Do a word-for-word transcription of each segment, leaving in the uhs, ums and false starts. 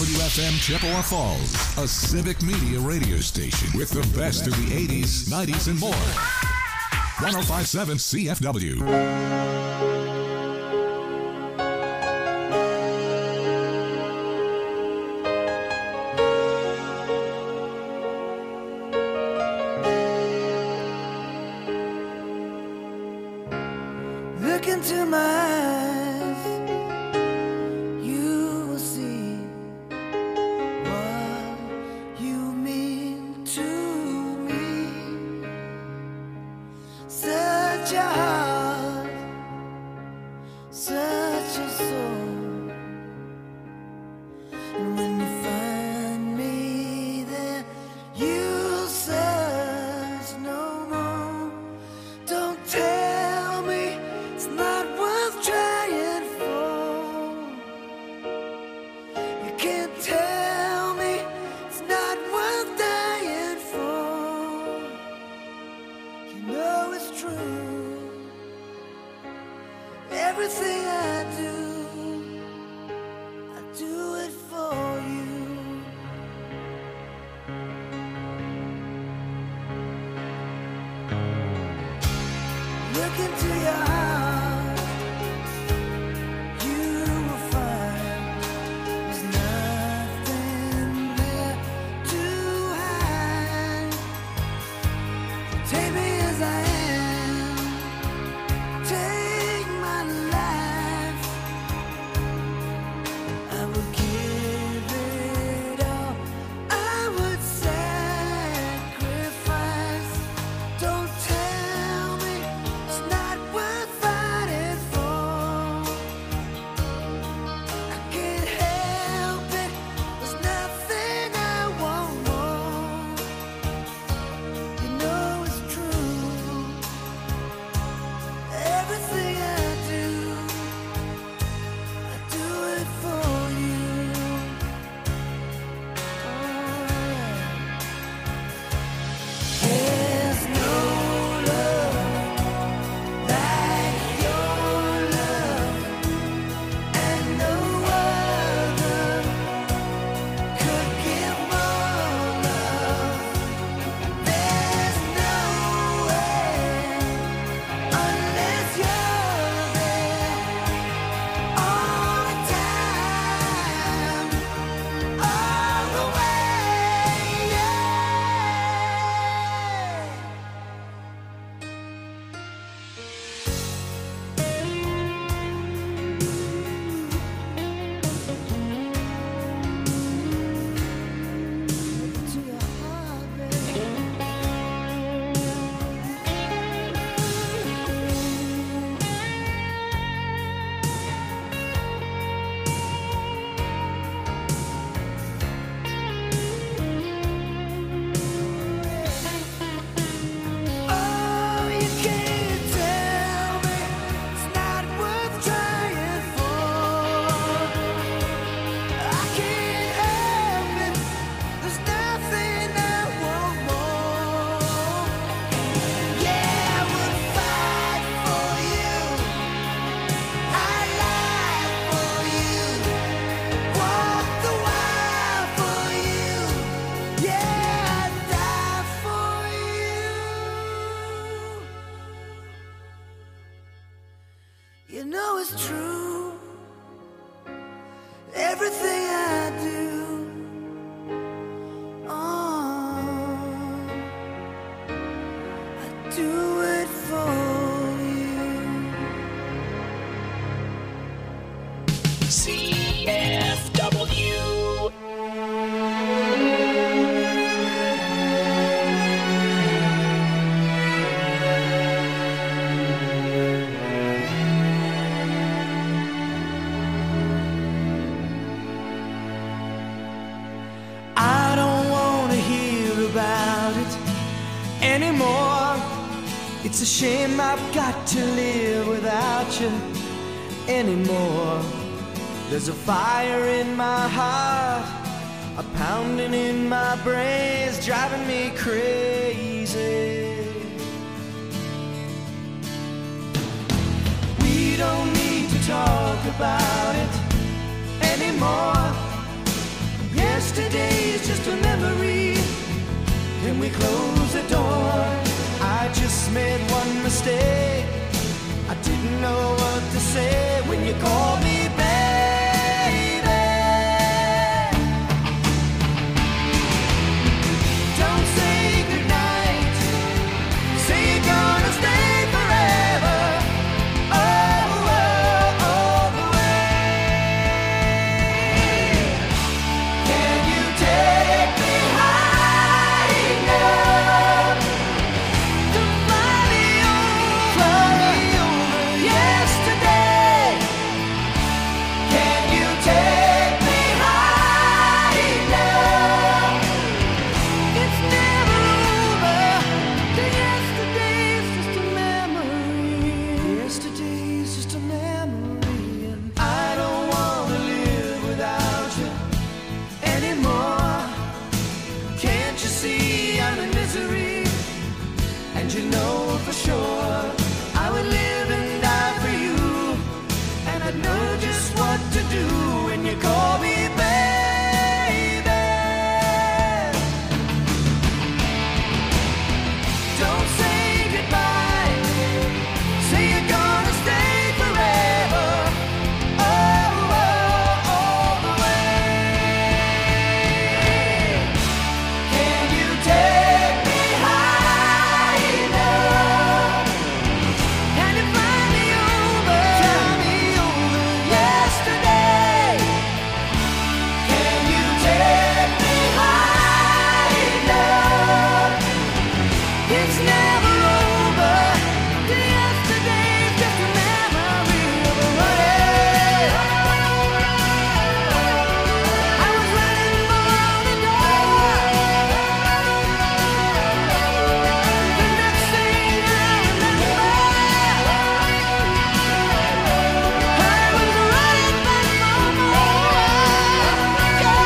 W F M Chippewa Falls, a civic media radio station with the best of the eighties, nineties, and more. one oh five point seven C F W. Look into my eyes, you will see what you mean to me. Such a heart, such a soul. And when you find me there, you'll search no more. Don't tell me it's not worth trying for. You can't tell me it's not worth dying for. You know it's true. Everything I do, I do it for you. Look into your heart, you will find there's nothing there to hide. Take me as I am, take my life. I will give it all, I would sacrifice. Don't tell me it's not worth fighting for. I can't help it, there's nothing I won't want. You know it's true. Everything I do, I do it for you. There's no love like your love, and no other could give more love. There's no way unless you're there all the time, all the way. Yeah. To your heart, baby. Oh, you can't tell me it's not worth trying for. I can't help it, there's nothing I want more. Yeah, I would fight for you, I'd lie for you, walk the wire for you. Yeah, I'd die for you. You know it's true. Everything I do, oh, I do it for you. C F W. I don't want to hear about it anymore. It's a shame I've got to live without you anymore. There's a fire in my heart, a pounding in my brains, driving me crazy. We don't need to talk about it anymore. mistake. I didn't know what to say when you called me baby. Don't say goodnight, say you're gonna stay forever. Oh, oh, all the way. Can you take me high enough to fly me over yesterday? Can you take me high enough? It's never over. The yesterday's just a memory. Yesterday's just a memory, and I don't wanna live without you anymore. Can't you see I'm in misery? And you know for sure I would live and die for you, and I'd know just what to do when you call me baby. Don't say goodbye, say you're gonna stay forever. Oh, oh, all the way. Can you take me high enough? Can you fly me over, fly me over yesterday? Can you take me high enough? It's never over. The yesterday's just a memory of a running. I was running for the door. The next thing I remember, I was running back for more. Yeah,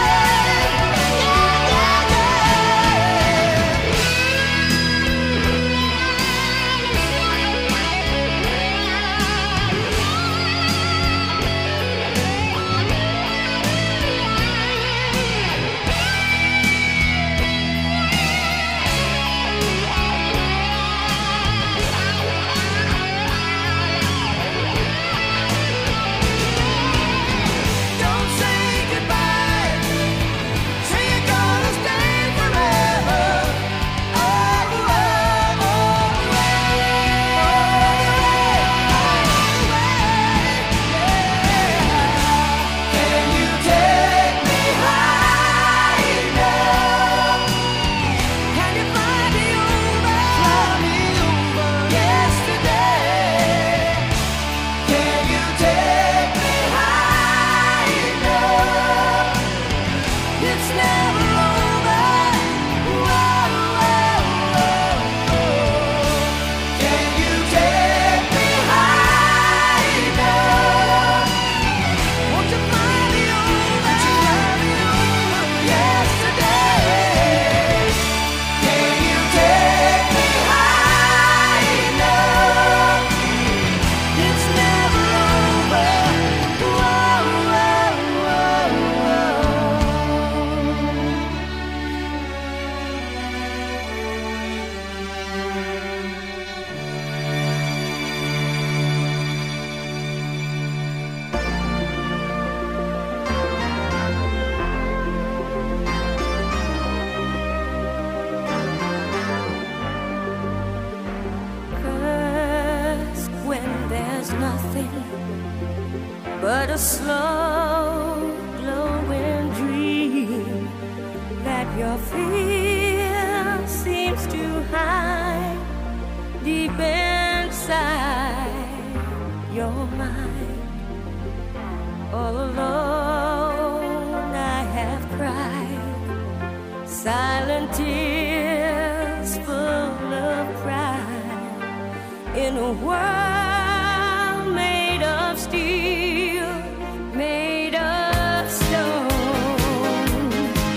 don't say goodbye, say you're gonna stay forever. Oh, oh, all the way. Can you take me high enough? Can you fly me over, fly me over yesterday? Can you take me high enough? It's never over. Whoa, whoa, whoa. Can you take me high enough? Won't you fly me over, fly me over yesterday? Can you take me high enough? It's never over. Whoa, whoa, whoa, First, when there's nothing but a slow glowing dream that your fear seems to hide deep inside your mind. All alone I have cried silent tears full of pride in a world made of steel, made of stone,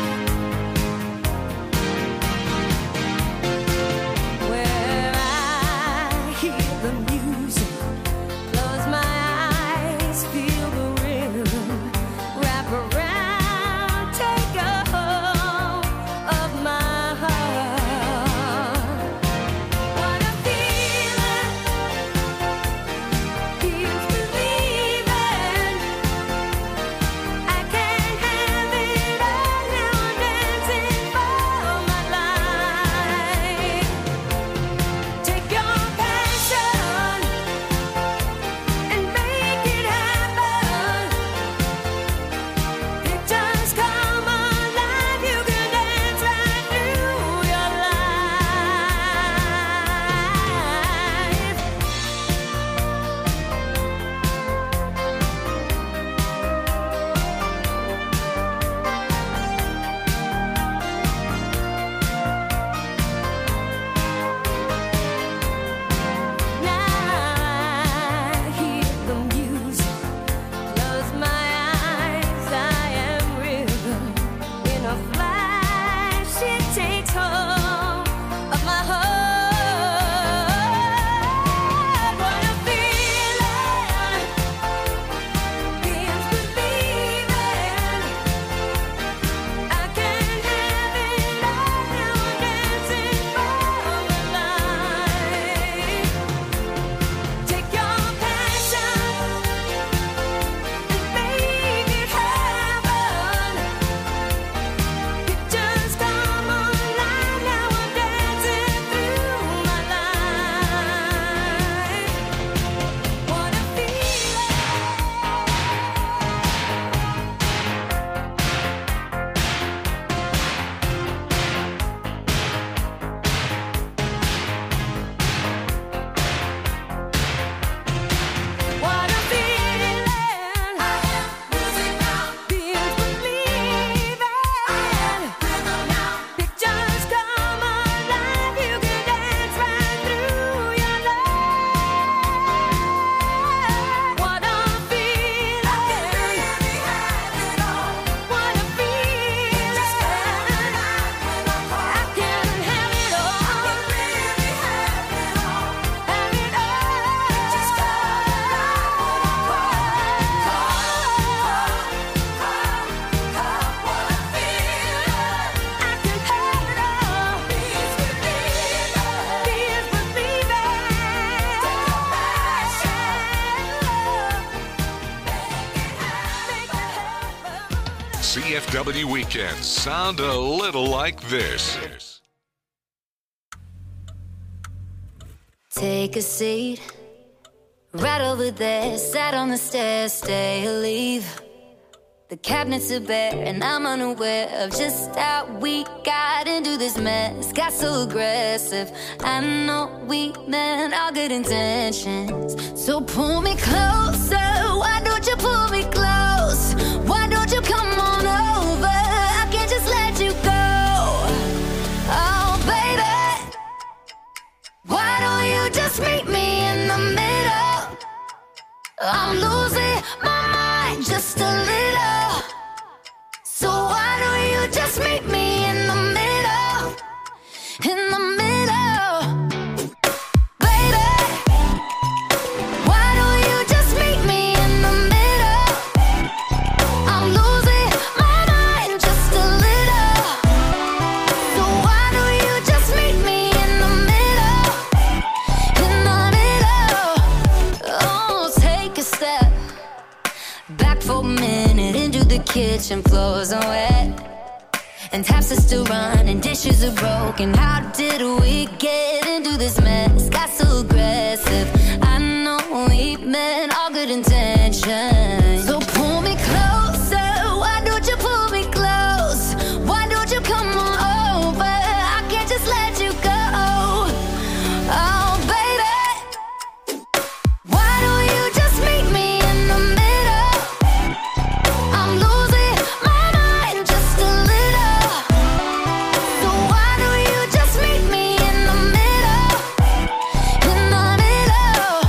where I hear the music, close my eyes, feel the rhythm, wrap around, take a hold of my heart. What a feeling C F W weekends sound a little like this. Take a seat, right over there, sat on the stairs, stay or leave. The cabinets are bare and I'm unaware of just how we got into this mess. Got so aggressive, I know we meant all good intentions. So pull me closer, why don't you pull me close? Why don't you come on over, I can't just let you go. Oh baby, why don't you just meet me in the middle? I'm losing my mind just a little. So why don't you just meet me in the middle? In the middle. Baby, why don't you just meet me in the middle? I'm losing my mind just a little. So why don't you just meet me in the middle? In the middle. Oh, take a step back for a minute into the kitchen, floors are wet and taps are still running, dishes are broken. How did we get into this mess? Got so aggressive, I know we meant all good intentions. So pull me closer, why don't you pull me close? Why don't you come on over, I can't just let you go. Oh baby, why don't you just meet me in the middle? I'm losing my mind just a little. So why don't you just meet me in the middle? In the middle.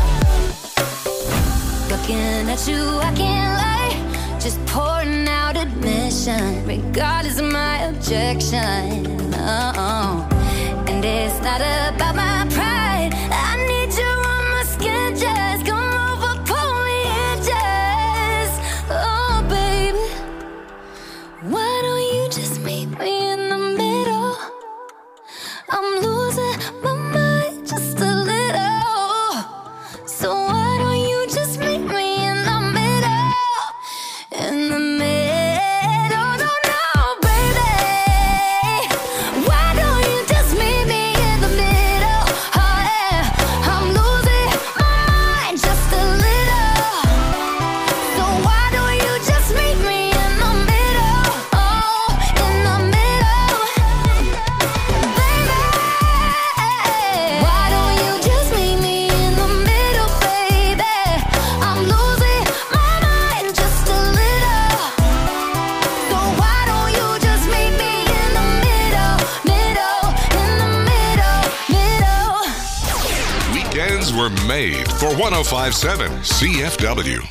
Looking at you, I can't lie, just pouring out admission, regardless of my objection. Oh, and it's not about my pride, I need you on my skin, just come over, pull me in, just. Oh baby, why don't you just meet me in the middle? I'm losing my mind just a little. So why don't you just meet me in the middle? In the middle, no, no, baby. Why don't you just meet me in the middle? Oh yeah, I'm losing my mind just a little. So why don't you just meet me in the middle? Oh, in the middle. Baby, why don't you just meet me in the middle, baby? I'm losing my mind just a little. So why don't you just meet me in the middle, middle, in the middle, middle. Weekends were made for one oh five point seven C F W.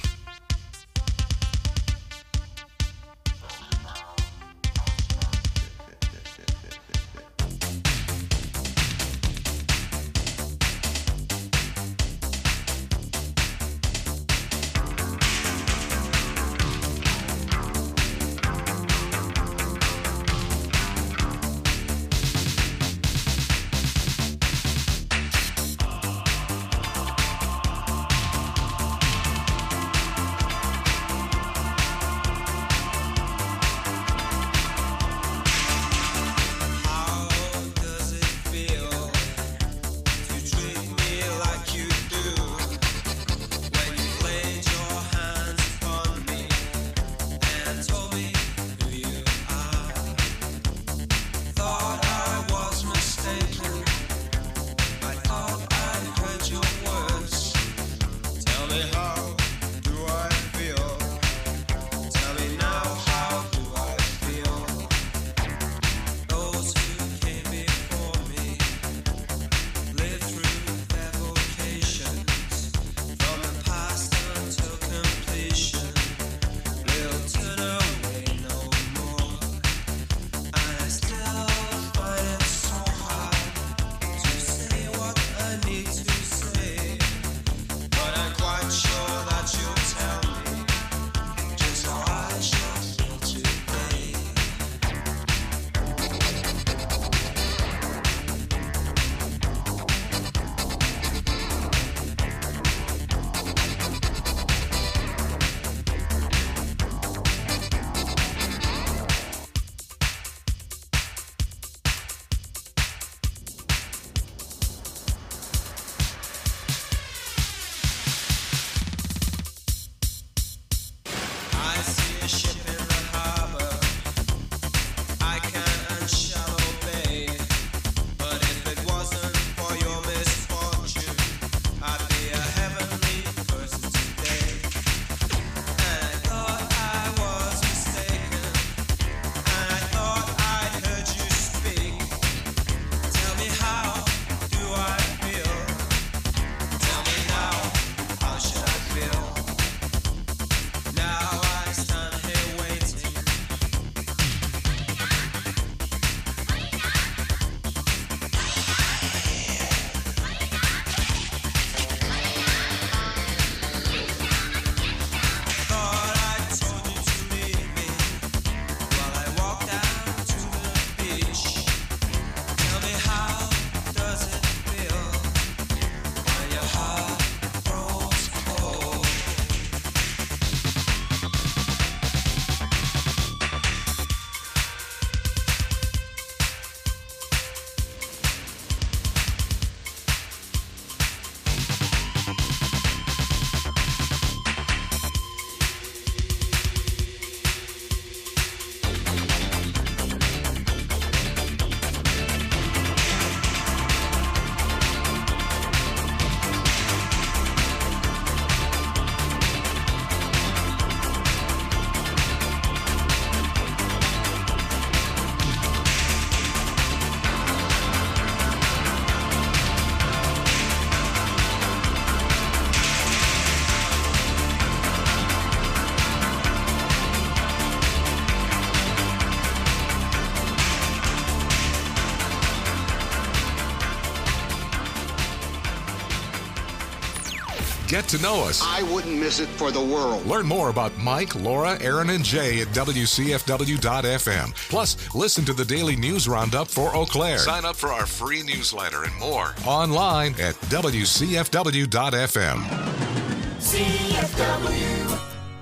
Get to know us. I wouldn't miss it for the world. Learn more about Mike, Laura, Aaron, and Jay at W C F W dot F M. Plus, listen to the daily news roundup for Eau Claire. Sign up for our free newsletter and more online at W C F W dot F M. C F W.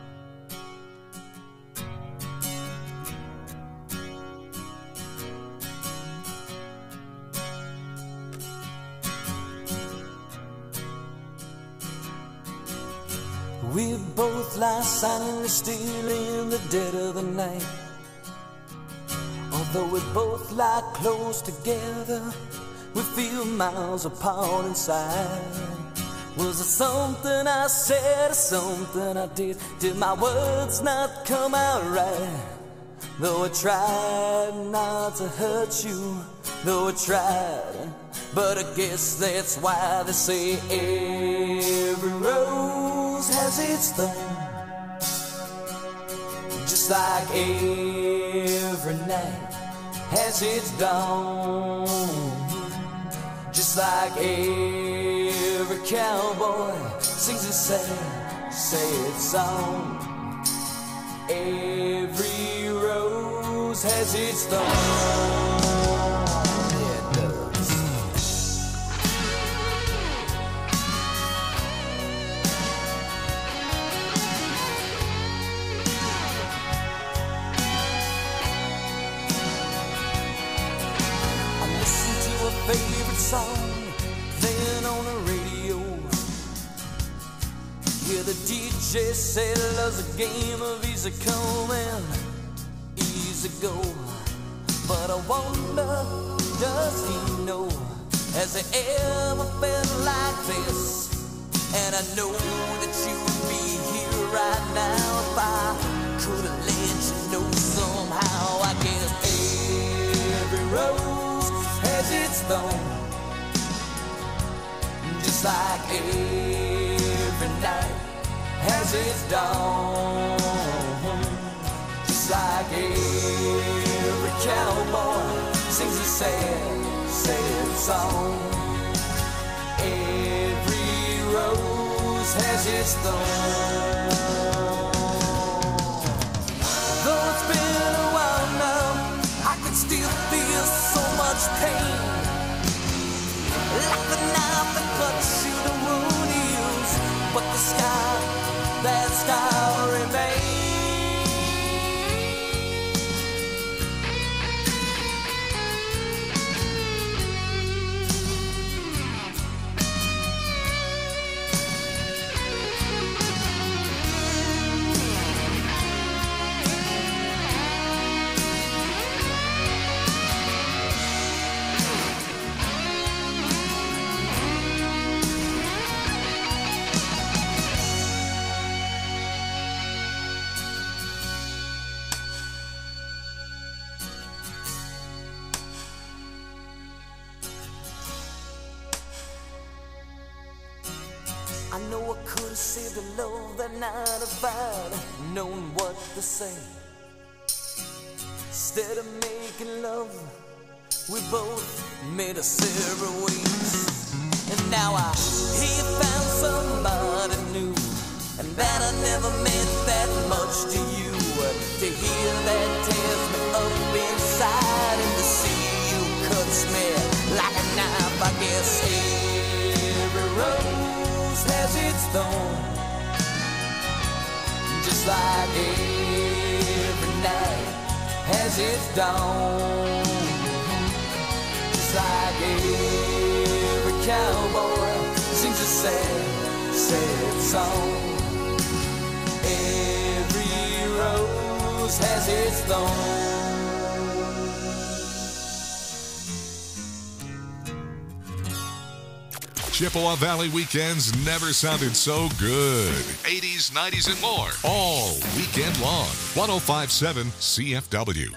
We both lie silently still in the dead of the night. Although we both lie close together, we feel miles apart inside. Was it something I said or something I did? Did my words not come out right? Though I tried not to hurt you, though I tried, but I guess that's why they say every rose has its thorn. Just like every night has its dawn. Just like every cowboy sings a sad, sad song. Every rose has its thorn. Yeah, it does. I listen to a favorite song, then on the radio. Yeah, the D J said love's a game of easy come and easy go. But I wonder, does he know? Has he ever felt like this? And I know that you would be here right now if I could have let you know somehow. I guess every rose has its thorn. Just like every night has its dawn. Just like every cowboy sings a sad, sad song. Every rose has its thorn. Though it's been a while now, I can still feel so much pain. Like the knife that cuts you, the wound heals, but the scar, that scar remains. I know I could have saved the love that night if I'd known what to say. Instead of making love, we both made us several ways. And now I hear you found somebody new, and that I never meant that much to you. To hear that tears me up inside, and to see you cuts me like a knife. I guess every rose has its thorn. Just like every night has its dawn. Just like every cowboy sings a sad, sad song. Every rose has its thorn. Chippewa Valley weekends never sounded so good. eighties, nineties, and more. All weekend long. one oh five point seven C F W.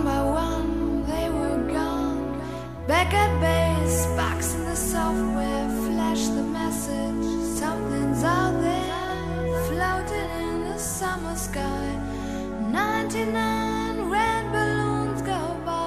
One by one they were gone. Back at base, box in the software, flash the message. Something's out there, floating in the summer sky. ninety-nine red balloons go by.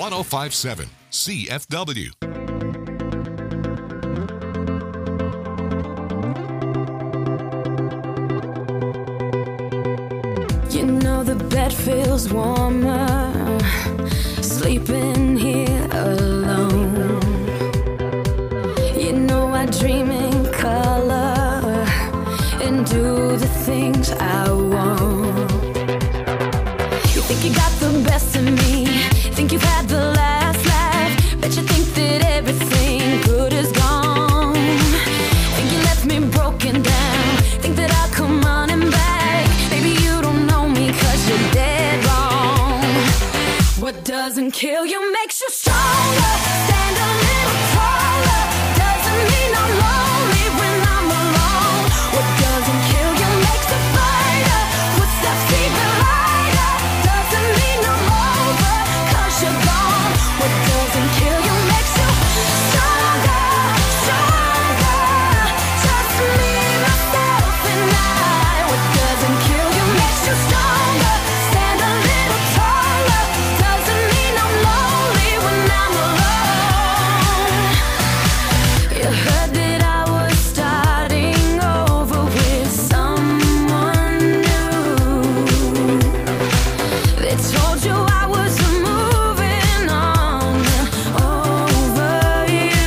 one oh five point seven C F W. You know the bed feels warmer, sleeping here alone. You know I dream in color and do the things I want. You think you got the best of me, think you've had the last laugh, bet you think that everything good is gone. Think you left me broken down, think that I'll come running back. Baby, you don't know me 'cause you're dead wrong. What doesn't kill you makes you stronger. Stand a little taller. Doesn't mean I'm lonely when I'm alone. What doesn't kill you makes a fighter. Footsteps even lighter. Doesn't mean I'm over 'cause you're gone. What doesn't kill you makes you stronger, stronger. Just me, myself, and I. What doesn't kill you makes you stronger. Stand a little taller. Doesn't mean I'm lonely when I'm alone. You heard that I was starting over with someone new. They told you I was moving on over you.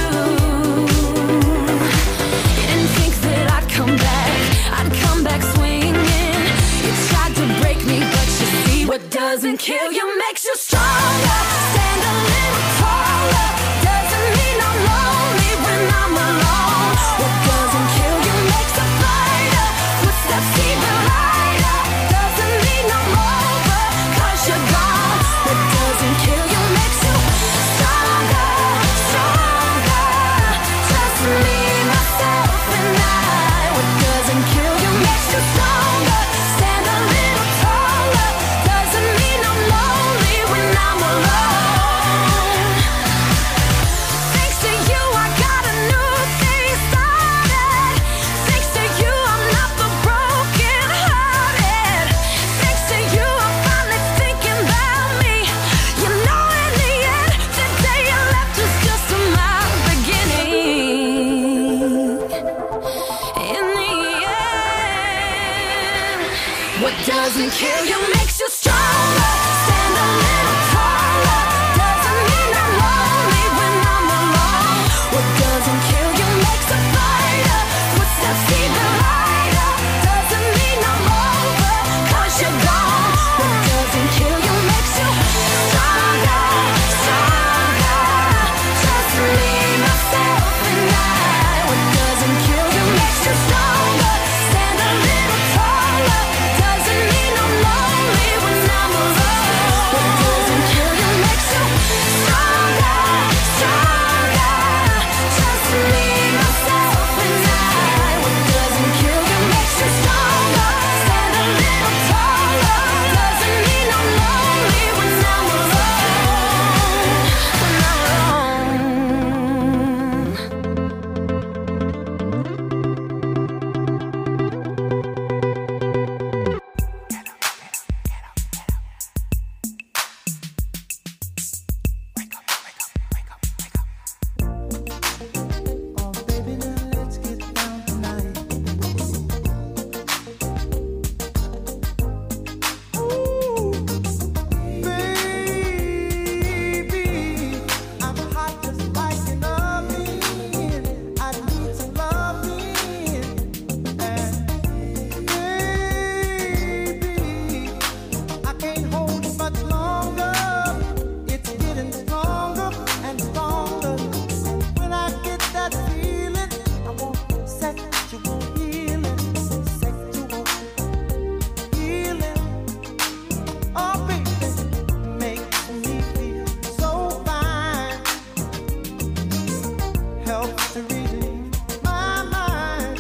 You didn't think that I'd come back, I'd come back swinging. You tried to break me, but you see what doesn't kill you makes you stronger. Stand a little taller. Doesn't mean I'm lonely when I'm alone. What doesn't kill you makes a fighter. Footsteps even lighter. Doesn't mean I'm over 'cause you're gone. What doesn't kill you makes you stronger, stronger. Just me, myself, and I. What doesn't kill you makes you stronger. Stand a little taller. Doesn't mean I'm lonely when I'm alone. Thanks to you, I got a new thing started. Thanks to you, I'm not the broken hearted. Thanks to you, I'm finally thinking about me. You know, in the end, the day you left was just my beginning. In the end, what doesn't kill you makes you stronger. Stand a little taller. Doesn't mean I'm lonely when I'm alone. What doesn't kill you makes a fighter. Footsteps even lighter. Doesn't mean I'm over 'cause you're gone. What doesn't kill you makes you stronger, stronger. Just me, myself, and I. What doesn't kill you makes you stronger. Stand a little taller. Doesn't mean I'm lonely when I'm alone. What doesn't kill you makes you stronger, stronger. Just me, myself, and I. What doesn't kill you makes you stronger. Stand a little taller. Doesn't mean I'm lonely when I'm alone. When I'm Oh, baby, now let's get down tonight. Ooh, baby, I'm hot just like an oven. I need some loving. And baby, I can't hold it much longer. It's getting stronger and stronger. When I get that feeling, I want sexual healing, sexual healing. Oh, baby, makes me feel so fine. Helps to relieve my mind.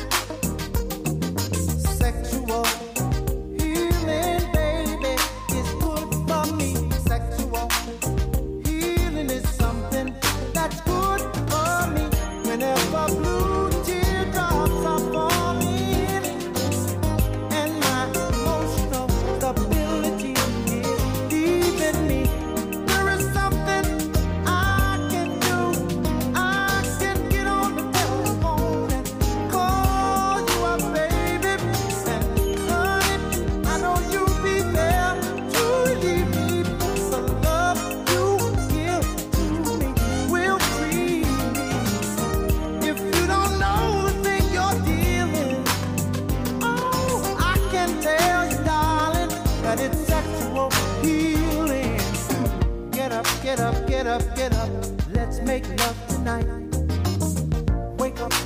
Sexual healing, baby, is good for me. Sexual healing is something that's good for me. Whenever blue teardrops are falling and my emotional stability is leaving me, there is something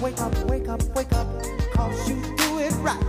wake up, wake up, wake up, 'cause you do it right.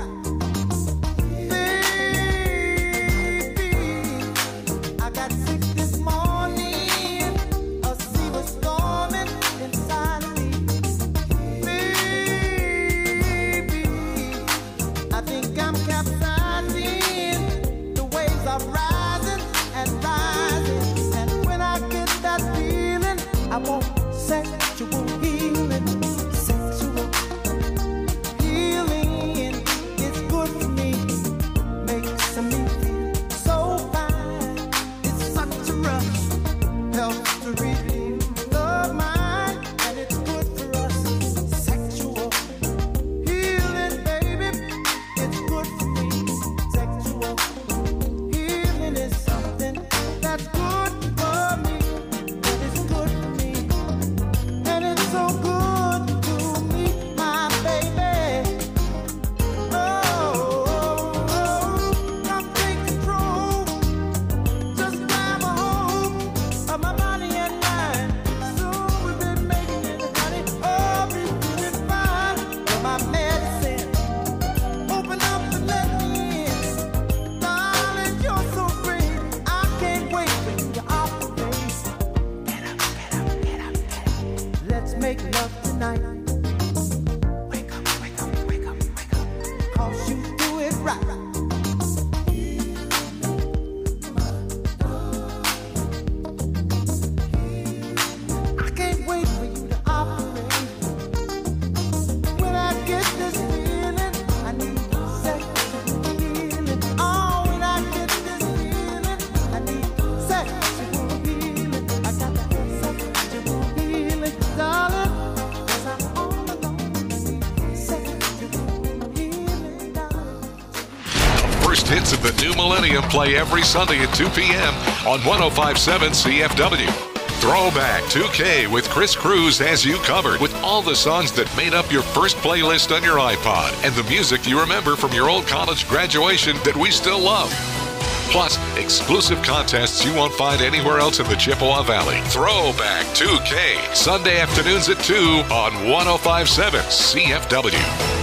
Hits of the new millennium play every Sunday at two p.m. on one oh five point seven C F W. Throwback two K with Chris Cruz has you covered with all the songs that made up your first playlist on your iPod and the music you remember from your old college graduation that we still love. Plus, exclusive contests you won't find anywhere else in the Chippewa Valley. Throwback two K, Sunday afternoons at two on one oh five point seven C F W.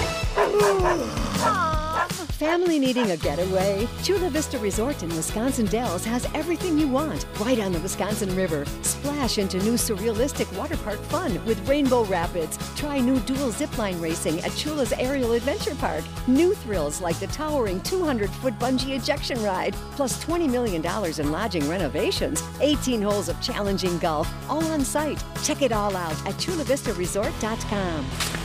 Family needing a getaway? Chula Vista Resort in Wisconsin Dells has everything you want, right on the Wisconsin River. Splash into new surrealistic water park fun with Rainbow Rapids. Try new dual zipline racing at Chula's Aerial Adventure Park. New thrills like the towering two hundred foot bungee ejection ride, plus twenty million dollars in lodging renovations, eighteen holes of challenging golf, all on site. Check it all out at chula vista resort dot com.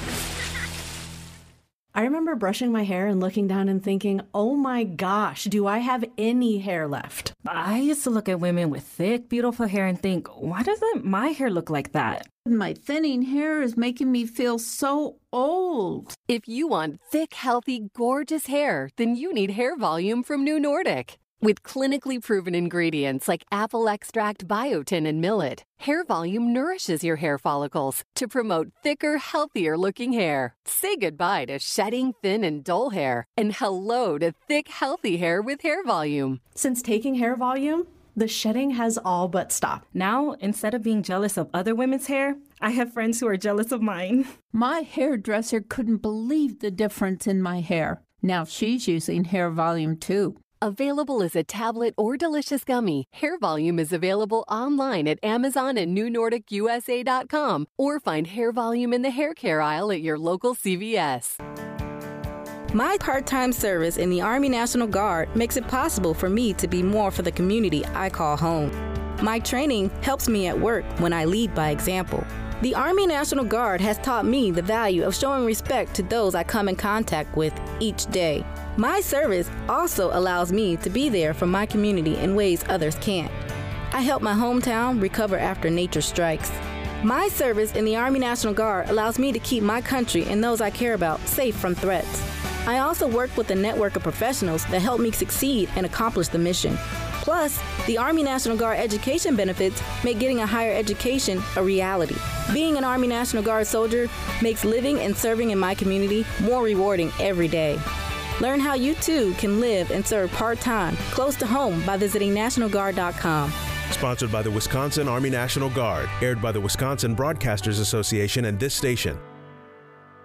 I remember brushing my hair and looking down and thinking, oh my gosh, do I have any hair left? I used to look at women with thick, beautiful hair and think, why doesn't my hair look like that? My thinning hair is making me feel so old. If you want thick, healthy, gorgeous hair, then you need Hair Volume from New Nordic. With clinically proven ingredients like apple extract, biotin, and millet, Hair Volume nourishes your hair follicles to promote thicker, healthier-looking hair. Say goodbye to shedding, thin, and dull hair, and hello to thick, healthy hair with Hair Volume. Since taking Hair Volume, the shedding has all but stopped. Now, instead of being jealous of other women's hair, I have friends who are jealous of mine. My hairdresser couldn't believe the difference in my hair. Now she's using Hair Volume too. Available as a tablet or delicious gummy, Hair Volume is available online at Amazon and new nordic u s a dot com, or find Hair Volume in the hair care aisle at your local C V S. My part-time service in the Army National Guard makes it possible for me to be more for the community I call home. My training helps me at work when I lead by example. The Army National Guard has taught me the value of showing respect to those I come in contact with each day. My service also allows me to be there for my community in ways others can't. I help my hometown recover after nature strikes. My service in the Army National Guard allows me to keep my country and those I care about safe from threats. I also work with a network of professionals that help me succeed and accomplish the mission. Plus, the Army National Guard education benefits make getting a higher education a reality. Being an Army National Guard soldier makes living and serving in my community more rewarding every day. Learn how you too can live and serve part-time close to home by visiting national guard dot com. Sponsored by the Wisconsin Army National Guard, aired by the Wisconsin Broadcasters Association and this station.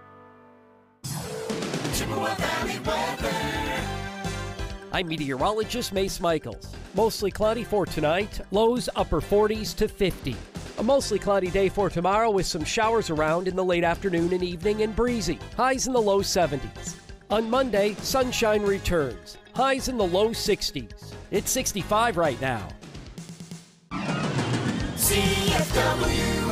I'm meteorologist Mace Michaels. Mostly cloudy for tonight, lows upper forties to fifty. A mostly cloudy day for tomorrow with some showers around in the late afternoon and evening and breezy. Highs in the low seventies. On Monday, sunshine returns. Highs in the low sixties. It's sixty-five right now. C F W.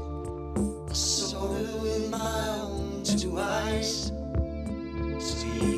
Two eyes, see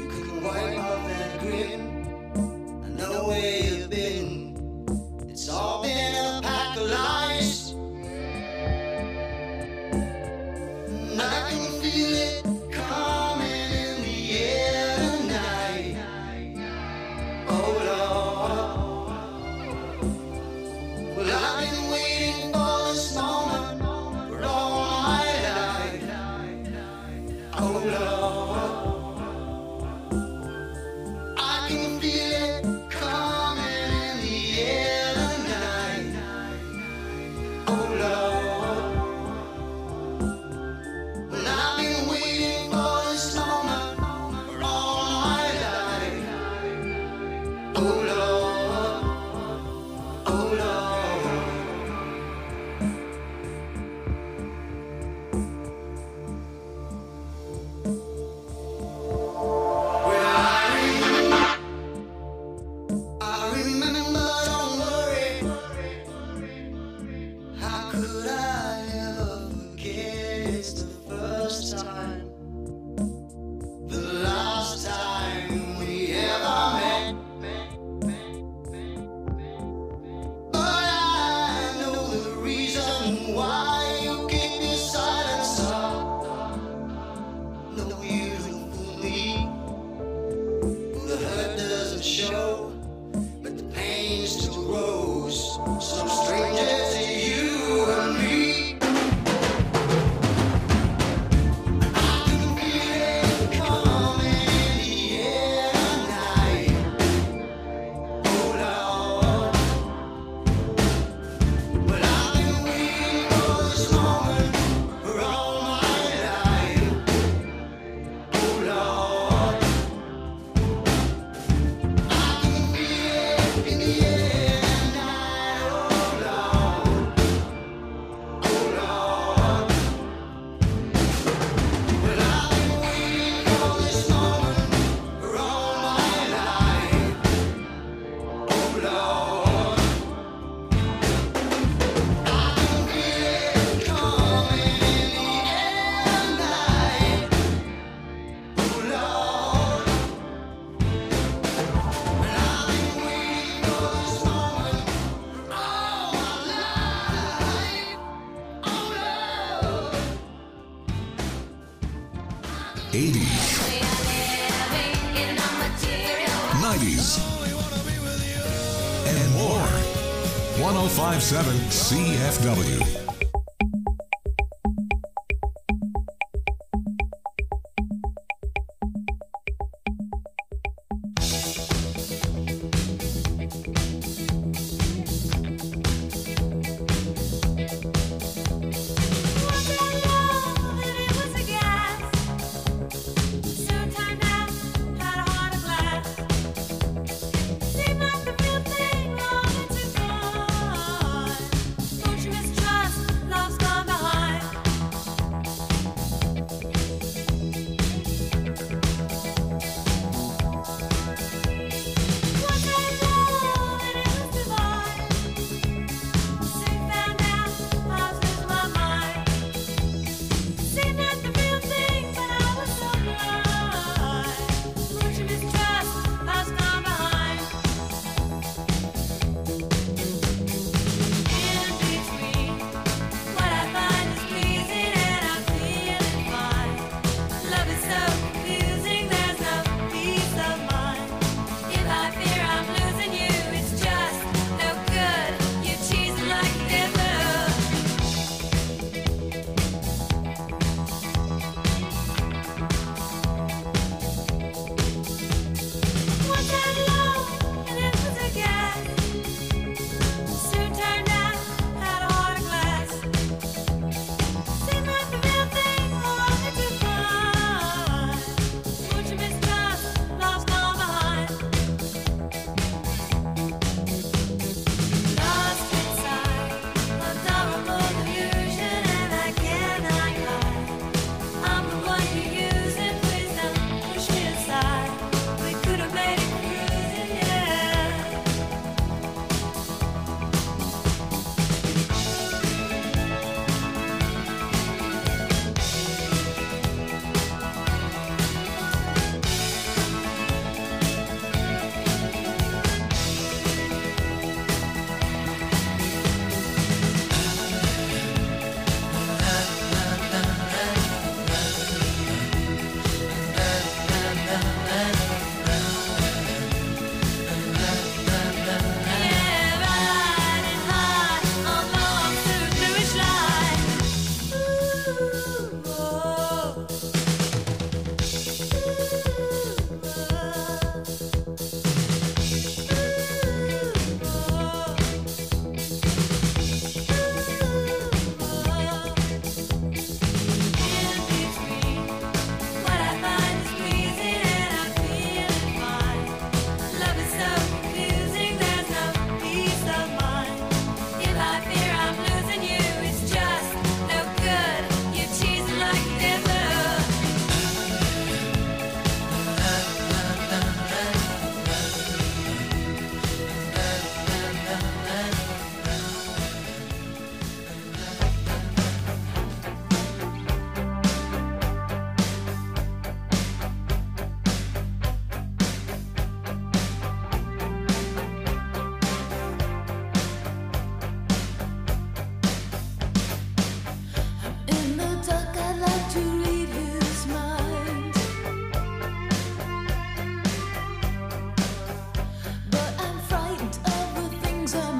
eighties, nineties, and more. one oh five point seven C F W.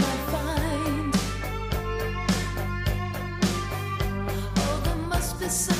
the sun.